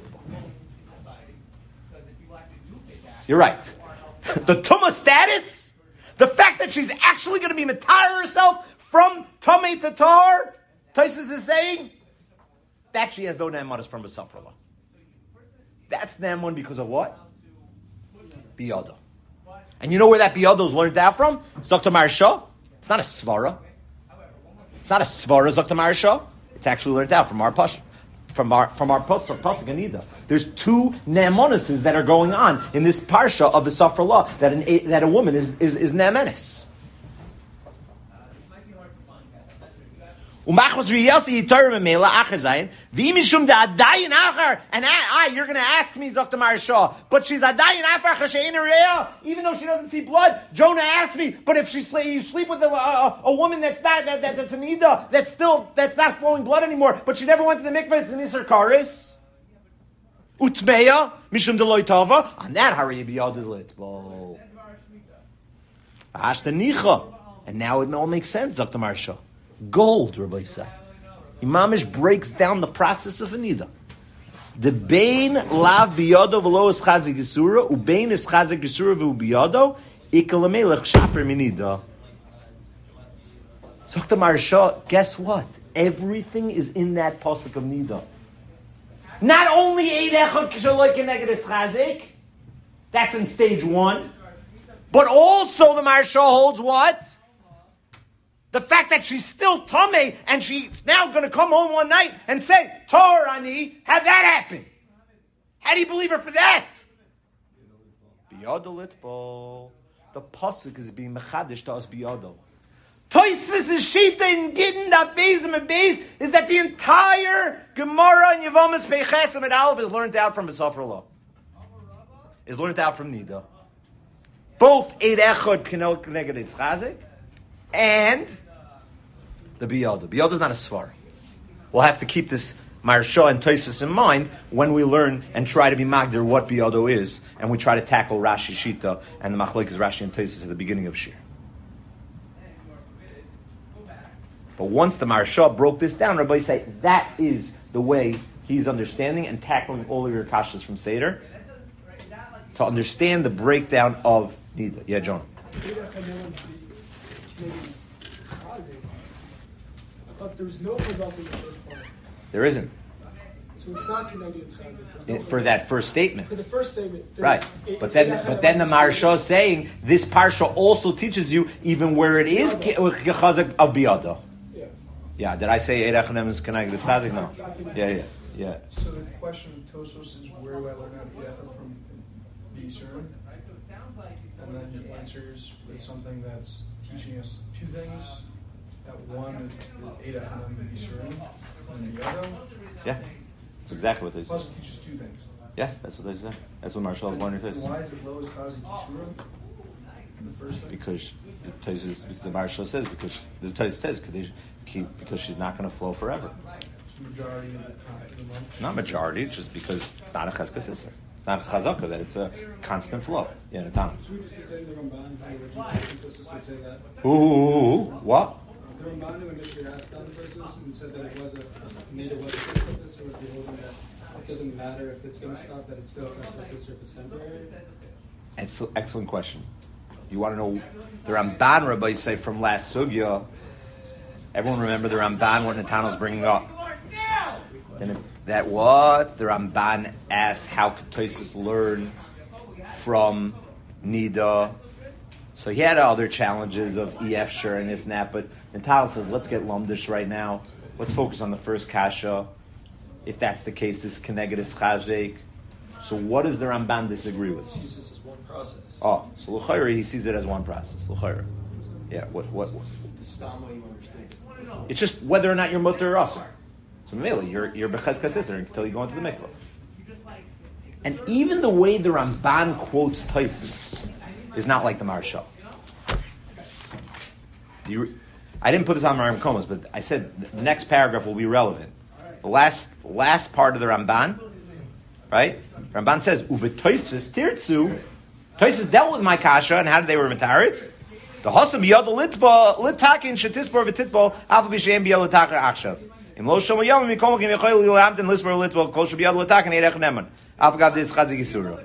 [SPEAKER 1] You're right. The tumah status, the fact that she's actually going to be matar herself from tumah to tar, Taisus is saying that she has no namadas from Basafrala. That's naman because of what? Biyado. And you know where that biyado is learned out from? It's Doctor Marsha. It's not a svara. It's not a svara, Doctor Marsha. It's actually learned out from our pasuk, from our from our pasuk Anida. There's two ne'amonuses that are going on in this parsha of the Safra law that an that a woman is is is ne'amanis. Umachos riyasi yitar memela acher zayin. V'imishum da adayin acher. And I, you're going to ask me, Zok Tamar Shah, but she's adayin acher chashein reya. Even though she doesn't see blood, Jonah asked me. But if she sleep, you sleep with a, a, a woman that's not that, that that's an ida, that's still that's not flowing blood anymore, but she never went to the mikveh. It's an iser karis. Utmeya mishum deloy tava. On that, hariya biyadid litbol. Hashta nicha. And now it all makes sense, Zok Tamar Shah. Gold, Rabbi say. Imamish breaks down the process of a nida. The bain lav biyado v'lo es chazik yisura, ubain es chazik yisura v'u biyado, ikalamelech shaper minida. Zok Tamar Shah, guess what? Everything is in that pasuk of nida. Not only eid echad k'shaloi keneged es chazik, that's in stage one, but also the Maharsha holds what? The fact that she's still tamei and she's now going to come home one night and say, Tor ani, how'd that happen? How do you believe her for that? Biyado litbol. The pasuk is being mechadish to us biyado. Toysvis is shita in Gittin, that Bezim and Bez, is that the entire Gemara and Yavamas Peichesim and Aleph is learned out from Besafra Law. Is learned out from Nida. Both Eid Echad Keneged Eitz Chazik and the Biyada. Biyada is not a svar. We'll have to keep this Maharsha and Tosfos in mind when we learn and try to be magdir what Biyado is, and we try to tackle Rashi Shita and the Machlokes Rashi and Tosfos at the beginning of Shir. But once the Maharsha broke this down, Rabbi say that is the way he's understanding and tackling all of your kashas from Seder to understand the breakdown of Nida. Yeah, John.
[SPEAKER 6] I thought there was no chazak in the first part.
[SPEAKER 1] There isn't.
[SPEAKER 6] So it's not connected to chazak.
[SPEAKER 1] For that first statement.
[SPEAKER 6] For the first statement.
[SPEAKER 1] Right.
[SPEAKER 6] Eight,
[SPEAKER 1] but then
[SPEAKER 6] eight,
[SPEAKER 1] but then the
[SPEAKER 6] eight,
[SPEAKER 1] Maharsha is saying this parsha also teaches you even where it is chazak of biyada.
[SPEAKER 6] Yeah.
[SPEAKER 1] Yeah. Did I say Eid Echanem is connected to chazak? No. Yeah, yeah, yeah.
[SPEAKER 8] So the question of Tosos is, where do I learn how to get that from B'Yisurim? And then he answers with something that's teaching us two things. That one, the Eid Echanem B'Yisurim, and the other.
[SPEAKER 1] Yeah. That's exactly what they say.
[SPEAKER 8] Plus it teaches two things.
[SPEAKER 1] Yeah, that's what they say. That's what Maharsha is learning.
[SPEAKER 8] Why is it low as Chazik Yisurim in the first thing?
[SPEAKER 1] Because the Tosfos, because the Maharsha says, because the Tosfos says, because she's not going to flow forever.
[SPEAKER 8] So majority of the time, the month.
[SPEAKER 1] Not majority, just because it's not a cheskes iser. It's not a chazaka, that it's a constant flow. Yeah, in a time.
[SPEAKER 6] So we just say the Ramban, the original Tosfos would say that.
[SPEAKER 1] Ooh, ooh, ooh, what?
[SPEAKER 6] The Ramban who initially asked on the Tosfos and said that it was a made it was a cheskes iser, would be holding that it doesn't matter if it's going to stop, that it's still a cheskes iser if it's temporary.
[SPEAKER 1] Excellent, excellent question. You want to know the Ramban Rabbi say from last sugya? Everyone remember the Ramban what Netanyahu's bringing up. And that what the Ramban asks, how could Tosfos learn from Nida? So he had other challenges of E F sure and this and that, but Netanyahu says, let's get Lumdish right now. Let's focus on the first kasha. If that's the case, this Keneged is Chazek. So what does the Ramban disagree with?
[SPEAKER 3] He sees this as one process.
[SPEAKER 1] Oh, so L'chayra, he sees it as one process. L'chayra. Yeah, what, what, what?
[SPEAKER 3] The stam what you understand.
[SPEAKER 1] It's just whether or not you're mutter or asr. So really, you're you're bechazkas iser until you go into the mikvah. And even the way the Ramban quotes Tosfos is not like the Maharsha. You, I didn't put this on my Komas, but I said the next paragraph will be relevant. The last last part of the Ramban, right? Ramban says, "Uve Tosfos tirtzu." Tosfos dealt with my kasha, and how did they were mataritz? The hosam biyad litba litakin shetispor v'titbo alpha b'shem biyad litakar achshav. Im lo shom yom mikom kim yochel lilamten lispor litba kol shbiyad litakin eirech neman alpha gav dis chadzik yisura.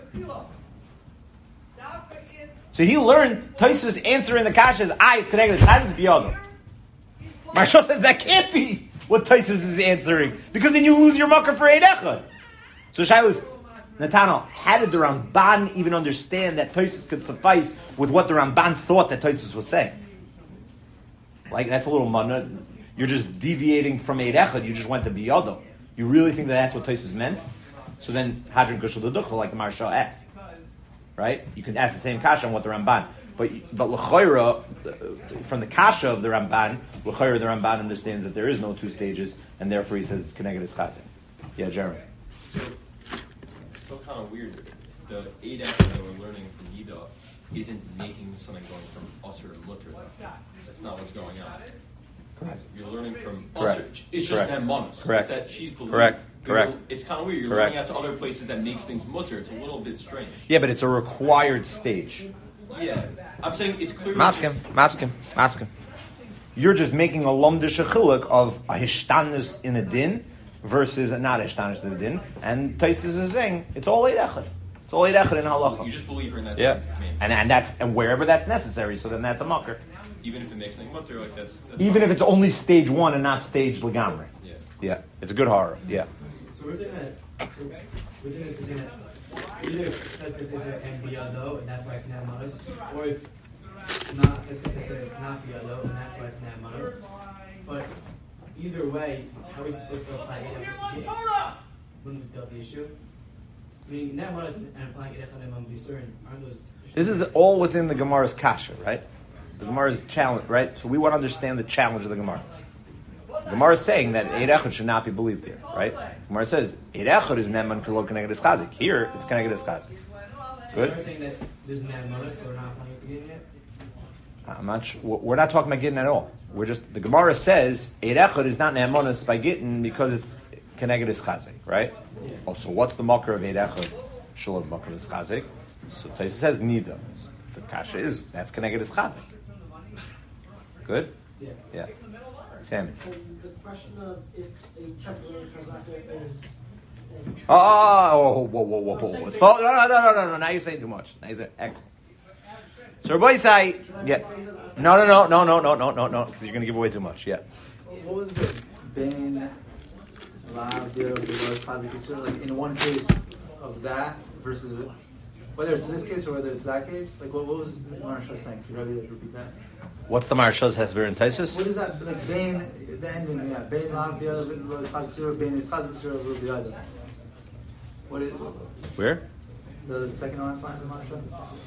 [SPEAKER 1] So he learned Tosfos answering the kasha is ah it's connected to chadzik biyad. Maharsha says that can't be what Tosfos is answering because then you lose your makar for eid echad. So Shai was Netanyahu, how did the Ramban even understand that Tosfos could suffice with what the Ramban thought that Tosfos would say? Like, that's a little manna. You're just deviating from Eid Echad. You just went to Biyado. You really think that that's what Tosfos meant? So then, Hadron Kushal Duduchel, like the Maharsha asked. Right? You can ask the same kasha on what the Ramban. But but l'chayra, from the kasha of the Ramban, l'chayra the Ramban understands that there is no two stages, and therefore he says it's connected as chazik. Yeah, Jeremy.
[SPEAKER 9] So it's still kind of weird. The eight action that we're learning from Nida isn't making something going from usher to mutter. That's not what's going on.
[SPEAKER 1] Correct.
[SPEAKER 9] You're learning from
[SPEAKER 1] Correct.
[SPEAKER 9] usher. It's just
[SPEAKER 1] Correct.
[SPEAKER 9] that monos.
[SPEAKER 1] Correct.
[SPEAKER 9] It's that she's believing.
[SPEAKER 1] Correct.
[SPEAKER 9] You're-
[SPEAKER 1] Correct.
[SPEAKER 9] It's kind of weird. You're
[SPEAKER 1] Correct.
[SPEAKER 9] learning out to other places that makes things mutter. It's a little bit strange.
[SPEAKER 1] Yeah, but it's a required stage.
[SPEAKER 9] Yeah, I'm saying it's clearly
[SPEAKER 1] Maskim, maskim, maskim. You're just making a lomdish chiluk of a hishtanus in a din versus a not hishtanus in a din, and Taisus is saying it's all eight echad. It's all eight echad in halacha.
[SPEAKER 9] You just believe her in that.
[SPEAKER 1] Yeah,
[SPEAKER 9] I mean,
[SPEAKER 1] and and that's and wherever that's necessary. So then that's a mucker.
[SPEAKER 9] even if it makes things mutter, like that's, that's
[SPEAKER 1] Even
[SPEAKER 9] fine.
[SPEAKER 1] if it's only stage one and not stage legamre.
[SPEAKER 9] Yeah.
[SPEAKER 1] Yeah, it's a good horror. Yeah.
[SPEAKER 10] So we're saying that, so we're saying that, we're saying that either Cheskesesa and Biyado, and that's why it's Nat Manos, or it's not Cheskesesa, it's not Biyado, and that's why it's Nat Manos. But either way, how are we supposed to apply it? Wouldn't we still have the issue? I mean, Nat Manos and applying it on Bisurin, aren't those issues?
[SPEAKER 1] This is all within the Gemara's kasha, right? The Gemara's challenge, right? So we want to understand the challenge of the Gemara. The Gemara is saying that Eid Echad should not be believed here, right? The Gemara says Eid Echad is Neman Kilo Keneged Es Chazik. Here, it's Keneged Es Chazik. Good?
[SPEAKER 10] We're saying that there's Nat Manos, but we're not applying it to getting it?
[SPEAKER 1] I'm not sure. We're not talking about Gittin at all. We're just, the Gemara says Eid Echad is not Ne'amonis by Gittin because it's Keneged Es Chazik, right?
[SPEAKER 10] Yeah.
[SPEAKER 1] Oh, so what's the Makar of Eid Echad? Shalom Makar Es Chazik. So Taisa says Nida. The Kasha is, that's Keneged Es Chazik. Good?
[SPEAKER 10] Yeah.
[SPEAKER 1] Yeah. Sammy.
[SPEAKER 11] And the question of if a capital chazaka is
[SPEAKER 1] Oh, oh, whoa, whoa, whoa, whoa, whoa. Slow, no, no, no, no, no, no. Now you're saying too much. Now you're saying, excellent. So Rabbi say, yeah. No, no, no, no, no, no, no, no, no, because you're going to give away too much. Yeah.
[SPEAKER 12] What was the Ben Lav Biro Bilos Chazik Yisur, like in one case of that versus whether it's this case or whether it's that case? Like what, what was Marsha saying? Could you really like, repeat that?
[SPEAKER 1] What's the Marsha's Hesber and Taisus?
[SPEAKER 12] What is that like Ben the ending, yeah. Ben Lav Biro Bilos Chazik Yisur, Ben is Chazik Yisur Lu Biyada. What is
[SPEAKER 1] Where?
[SPEAKER 12] the second last line of Marsha?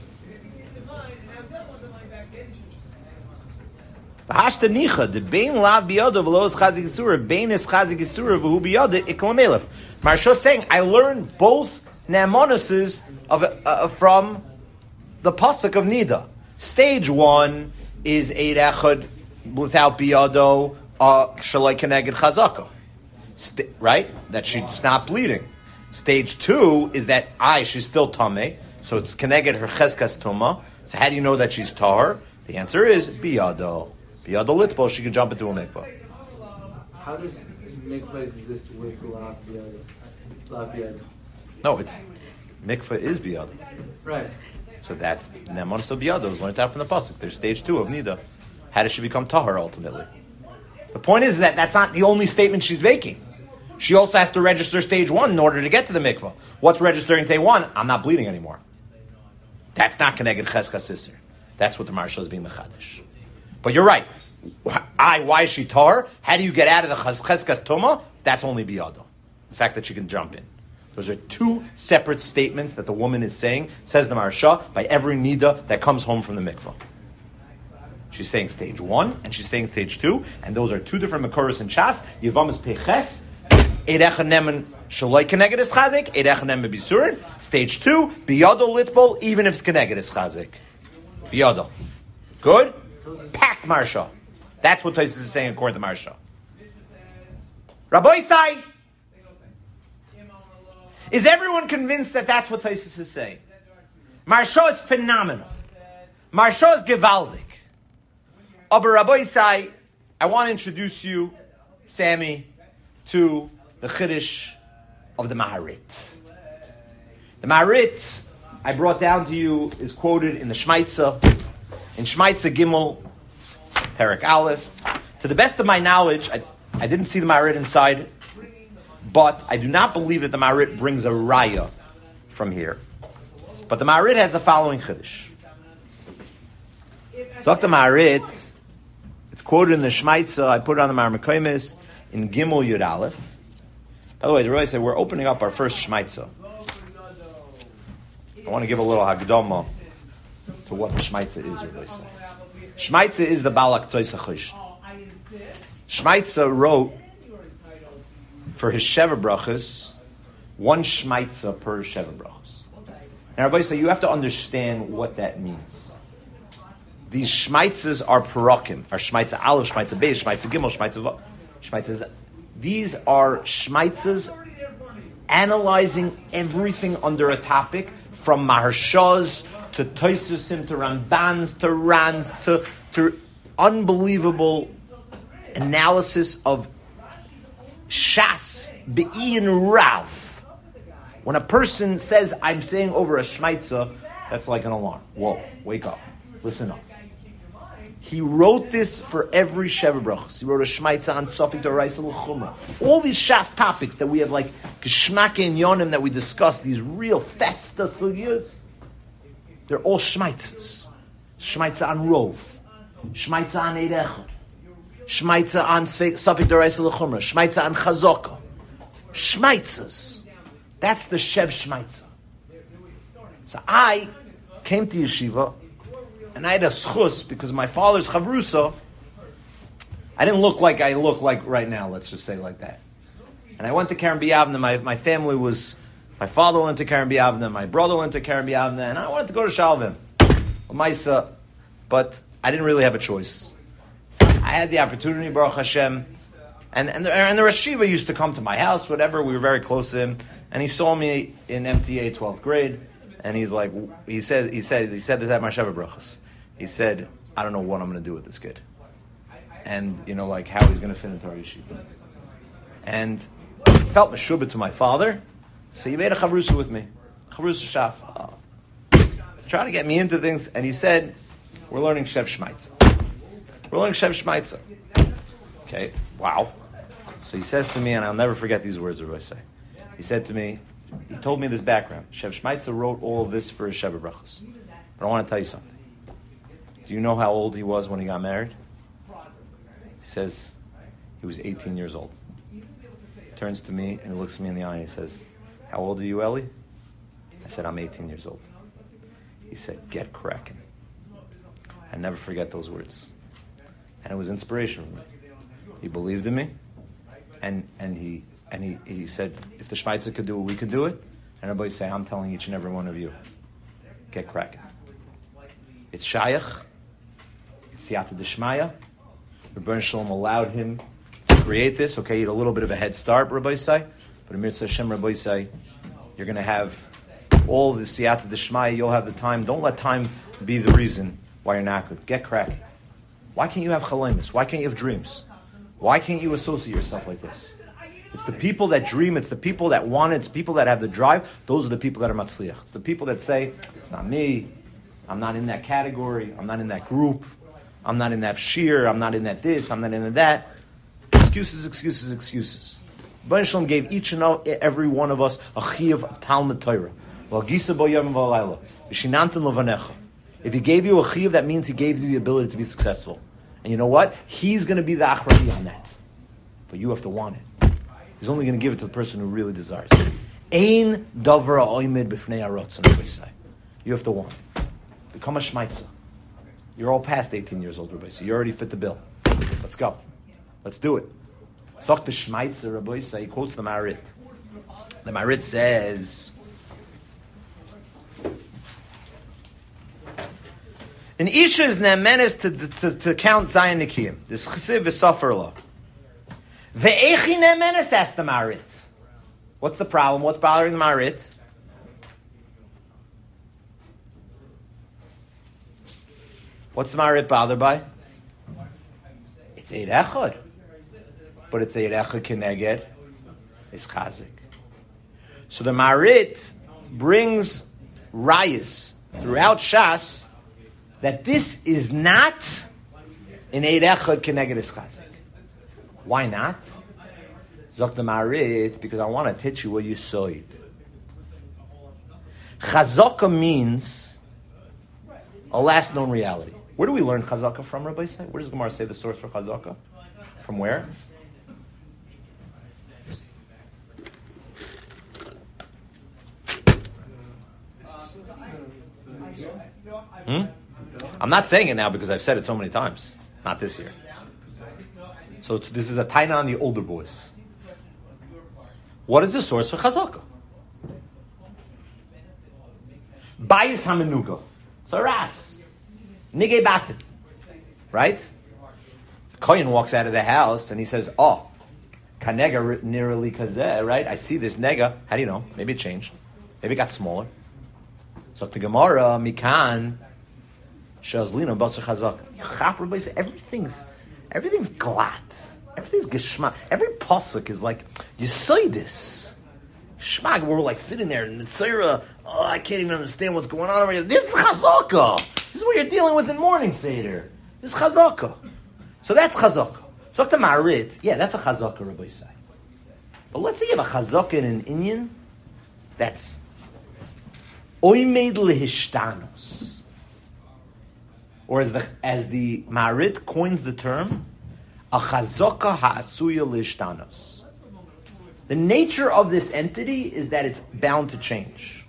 [SPEAKER 1] Hashta nicha, the bein lav biyada v'lo es chazik yisura, bein es chazik yisura v'hu biyada iklam elef. Marsha is saying, I learned both ne'amonuses of uh, from the pasuk of Nida. Stage one is eid echad without biyado uh, shalai keneged chazaka, St- right? That she's not bleeding. Stage two is that I she's still tameh, so it's keneged her cheskas tuma. So how do you know that she's tahor? The answer is biyado. Biyado litbo, she can jump into a mikvah.
[SPEAKER 12] How does mikvah exist with Lav Biyada? Lav Biyada.
[SPEAKER 1] No, it's mikvah is biyado.
[SPEAKER 12] Right.
[SPEAKER 1] So that's Ne'amonos to biyado. It's learned out from the pasuk. There's stage two of Nida. How does she become tahor ultimately? The point is that that's not the only statement she's making. She also has to register stage one in order to get to the mikvah. What's registering stage one? I'm not bleeding anymore. That's not keneged cheskas iser. That's what the Marsha is being mechadish. But you're right. I, why is she tar? How do you get out of the cheskas tuma? That's only biyado. The fact that she can jump in. Those are two separate statements that the woman is saying, says the Marsha, by every nida that comes home from the mikvah. She's saying stage one, and she's saying stage two, and those are two different makoros in Shas. Yivamas teches, eid echad nemen shaloi keneged es chazik, eid echad nemen bisurin. Stage two, biyado litbol, even if it's keneged es chazik. Biyado. Good? Packed Marsha. That's what Taisus is saying according to Marsha. Rabbi Isai, is everyone convinced that that's what Taisus is saying? Marsha is phenomenal. Marsha is gewaldig. Aber Rabbi Isai, I want to introduce you, Sammy, to the Chiddush of the Maharit. The Maharit I brought down to you is quoted in the Shmaitza, in Shmaitza Gimel, Perek Aleph. To the best of my knowledge, I, I didn't see the Maharit inside, but I do not believe that the Maharit brings a raya from here. But the Maharit has the following Chiddush. So the Maharit, it's quoted in the Shmaitza, I put it on the Marmakoimis, in Gimel Yud Aleph. By the way, the Rebbe said we're opening up our first Shmaitza. I want to give a little Hagdama to what the Shmaitza is, Rabbi say. Shmaitza is the Balak Tzoysa Chosh. Shmaitza wrote for his Sheva Brachas one Shmaitza per Sheva Brachas. And Rabbi say you have to understand what that means. These Shmaitzas are Parakim, are Shmaitza Aleph, Shmaitza Beis, Shmaitza Gimel, Shmaitza Vav. Shmaitzas. These are Shmaitzas analyzing everything under a topic, from Maharshas to Toisusim to Rambans to Rans to, to unbelievable analysis of Shas Be'in Rav. When a person says, I'm saying over a Shmaitza, that's like an alarm. Whoa, wake up. Listen up. He wrote this for every Sheva Brachos. He wrote a Shmaitza on Sofik D'Oraisa L'Chumra. All these Shas topics that we have, like Geshmake and Yonim that we discuss, these real festa sugyas, they're all Shmaitzas. Shmaitza on Rov, Shmaitza on Eid Echad, Shmaitza on Sofik D'Oraisa L'Chumra, Shmaitza on Chazaka. Shmaitzas. That's the Shev Shmaitza. So I came to yeshiva, and I had a schus because my father's chavrusa. I didn't look like I look like right now. Let's just say like that. And I went to Karen B'Yavna. My my family was. My father went to Karen B'Yavna. My brother went to Karen B'Yavna, and I wanted to go to Shalvim, Maisa, but I didn't really have a choice. So I had the opportunity, Baruch Hashem, and and the, and the Rosh Yeshiva used to come to my house. Whatever, we were very close to him, and he saw me in M T A twelfth grade, and he's like, he said, he said, he said this at my Sheva Brachos. He said, I don't know what I'm going to do with this kid. And, you know, like how he's going to fit into our yeshiva. And I felt meshubah to my father, so he made a chavrusa with me. Chavrusa shaf. Uh, to try to get me into things. And he said, we're learning Shev Shmaitza. We're learning Shev Shmaitza. Okay, wow. So he says to me, and I'll never forget these words, what I say. He said to me, he told me this background. Shev Shmaitza wrote all of this for his Sheva Brachos. But I want to tell you something. Do you know how old he was when he got married? He says he was eighteen years old. He turns to me and he looks me in the eye and he says, how old are you, Eli? I said, I'm eighteen years old. He said, get cracking. I never forget those words. And it was inspirational for me. He believed in me, and and he and he, he said, if the Shmaitza could do it, we could do it. And everybody say, I'm telling each and every one of you, get cracking. It's Shayach. It's Siyata D'Shmaya. Rebbeinu Shalom allowed him to create this. Okay, you had a little bit of a head start, Rabbi Say. But Amir Hashem, Rabbi Say, you're going to have all the Siyata D'Shmaya. You'll have the time. Don't let time be the reason why you're not good. Get cracking. Why can't you have chalemus? Why can't you have dreams? Why can't you associate yourself like this? It's the people that dream. It's the people that want it. It's the people that have the drive. Those are the people that are matzliach. It's the people that say, it's not me. I'm not in that category. I'm not in that group. I'm not in that shir. I'm not in that this. I'm not in that. Excuses, excuses, excuses. Rebbeinu Shalom gave each and every one of us a chiyuv of Talmud Torah. If he gave you a chiyuv, that means he gave you the ability to be successful. And you know what? He's going to be the achrani on that. But you have to want it. He's only going to give it to the person who really desires it. Ein davar ha'oimid b'fnei haratzon, we say. You have to want it. Become a shmaitza. You're all past eighteen years old, Rabbi. So you already fit the bill. Let's go. Let's do it. Zok the shmaitza, Rabbi. Say, he quotes the Marit. The Marit says, an isha is ne'emenes to, to, to count Zayin Nikiyim. This chesiv is suffer law. Ve'echi ne'emenes, asked the Marit. What's the problem? What's bothering the Marit? What's the Marit bothered by? It's Eid Echad. But it's Eid Echad Keneged. It's Chazik. So the Marit brings rayas throughout Shas that this is not an Eid Echad Keneged is Chazik. Why not? Zok the Marit, because I want to teach you where you saw it. Chazaka means a last known reality. Where do we learn Chazaka from, Rabbi Say? Where does Gemara say the source for Chazaka? From where? Hmm? I'm not saying it now because I've said it so many times. Not this year. So it's, this is a taina on the older boys. What is the source for chazaka? Bayis hamenuga. It's a ras. Nige batin. Right? Kohen walks out of the house and he says, oh, kanega nearly kazeh, right? I see this nega. How do you know? Maybe it changed. Maybe it got smaller. So the Gemara, mikan, shazlina, basar chazaka. Everything's, everything's glat. Everything's geshma. Every pasuk is like, you say this. Shmag, we're like sitting there in the tzira. Oh, I can't even understand what's going on over here. This is chazaka. This is what you're dealing with in morning seder. This is chazaka. So that's chazaka. So the marit, yeah, that's a chazaka, Rabbi Yisai. But let's say you have a chazaka in an Indian that's oimed lehishtanos. Or as the as the marit coins the term, a chazaka ha'asuya lehishtanos. The nature of this entity is that it's bound to change.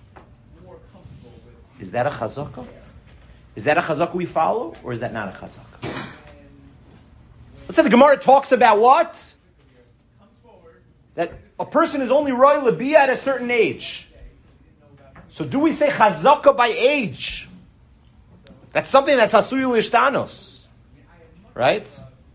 [SPEAKER 1] Is that a chazaka? Is that a chazaka we follow, or is that not a chazaka? Let's say the Gemara talks about what? That a person is only royal to be at a certain age. So do we say chazaka by age? That's something that's hasuyu lishtanos. Right?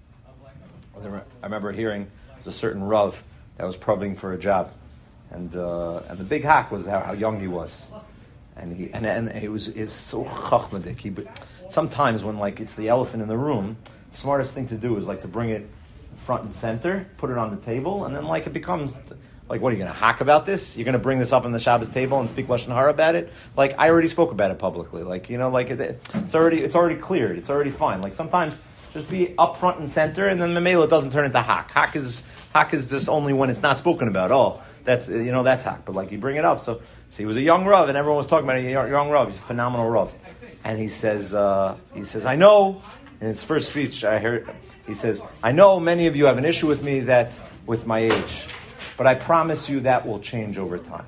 [SPEAKER 1] I remember hearing there's a certain Rav that was probing for a job. And uh, and the big hack was how, how young he was. And he and, and it was it's so chachmadik. He but sometimes when like it's the elephant in the room, the smartest thing to do is like to bring it front and center, put it on the table, and then like it becomes like, what are you going to hack about this? You're going to bring this up on the Shabbos table and speak lashon hara about it? Like I already spoke about it publicly. Like you know, like it, it's already it's already cleared. It's already fine. Like sometimes just be up front and center, and then the memela doesn't turn into hack. Hack is hack is just only when it's not spoken about. Oh, that's you know that's hack. But like you bring it up, so. So he was a young Rav, and everyone was talking about a young Rav. He's a phenomenal Rav. And he says, uh, he says, I know, in his first speech, I heard, he says, I know many of you have an issue with me that, with my age, but I promise you that will change over time.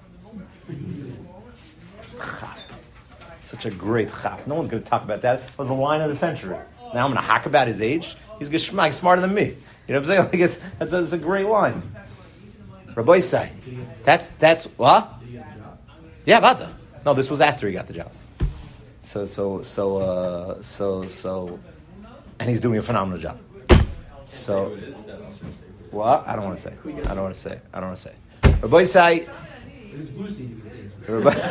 [SPEAKER 1] Such a great chaf. No one's going to talk about that. That was the line of the century. Now I'm going to hack about his age. He's geschmack, smarter than me. You know what I'm saying? Like it's, that's, a, that's a great line. Rabbi Yisai. That's, that's, what? Yeah, Vada. No, this was after he got the job. So, so, so, uh, so, so, and he's doing a phenomenal job. So, what? I don't want to say. I don't want to say. I don't want to say. Rabbi Yisai. Rabbi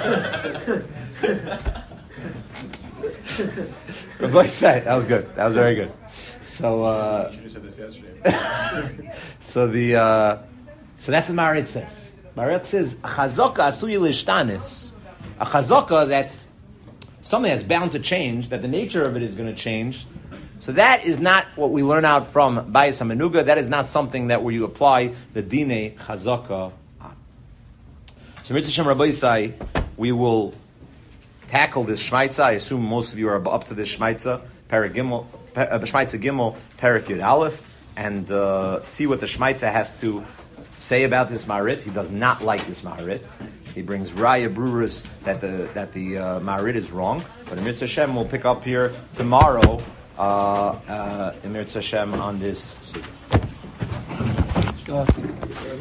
[SPEAKER 1] Yisai. That was good. That was very good. So, uh,
[SPEAKER 7] you should have said this yesterday.
[SPEAKER 1] so the, uh, so that's what Marit says. Marit says, a chazaka asuyi lishtanis. A chazaka that's something that's bound to change, that the nature of it is going to change. So that is not what we learn out from Bayis HaMenuga. That is not something that where you apply the Dine Chazaka on. So Mitzvah Shem Rabbi Yisai, we will tackle this Shmaitza. I assume most of you are up to this Shmaitza, Perek Gimel, Shmaitza Gimel, Perek Yud Aleph, and uh, see what the Shmaitza has to say about this Marit. He does not like this Marit. He brings Raya Brurus that the that the uh, Marit is wrong. But in Mitzvah Hashem, we'll pick up here tomorrow uh, uh, in Mitzvah Hashem on this.